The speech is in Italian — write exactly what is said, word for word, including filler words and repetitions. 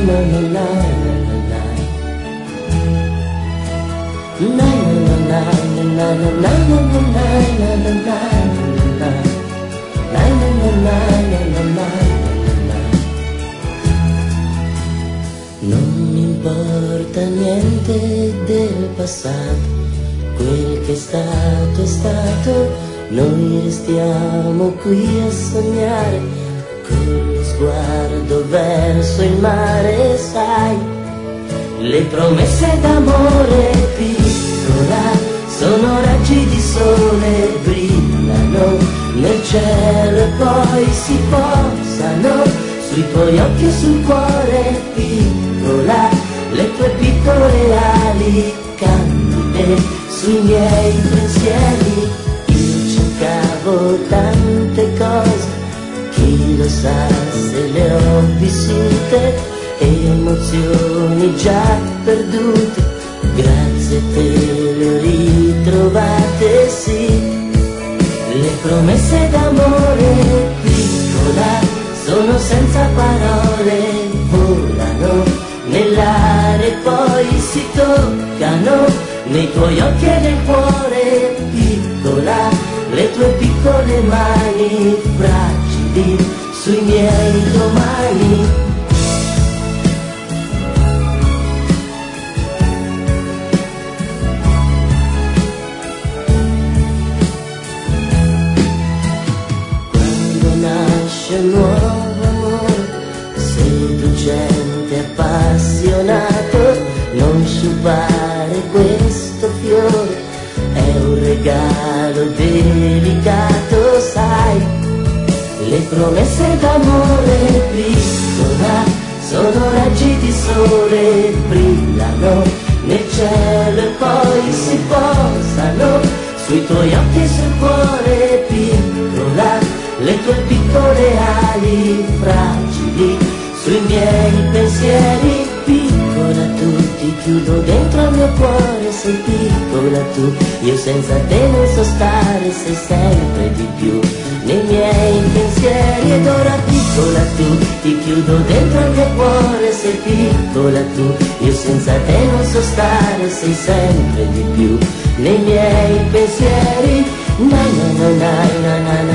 na na na na na. Na na na na na na na na na na na na. Na na na na na na na. Non mi importa niente del passato, quel che è stato è stato, noi restiamo qui a sognare, con lo sguardo verso il mare, sai, le promesse d'amore piccola, sono raggi di sole, brillano nel cielo e poi si posano sui tuoi occhi e sul cuore, piccola, le tue piccole ali candide sui miei pensieri. Io cercavo tante cose, chi lo sa se le ho vissute, emozioni già perdute, grazie te le ho ritrovate, sì. Le promesse d'amore piccola sono senza parole, volano nell'aria e poi si toccano nei tuoi occhi e nel cuore, piccola, le tue piccole mani fragili sui miei domani. Un nuovo amore, seducente, appassionato, non sciupare questo fiore, è un regalo delicato, sai, le promesse d'amore piccola, sono raggi di sole, brillano nel cielo e poi si posano sui tuoi occhi e sul cuore, piccola, le tue piccole ali fragili sui miei pensieri, piccola tu, ti chiudo dentro al mio cuore, sei piccola tu, io senza te non so stare, sei sempre di più nei miei pensieri. Ed ora piccola tu, ti chiudo dentro al mio cuore, sei piccola tu, io senza te non so stare, sei sempre di più nei miei pensieri. Na na na na na na.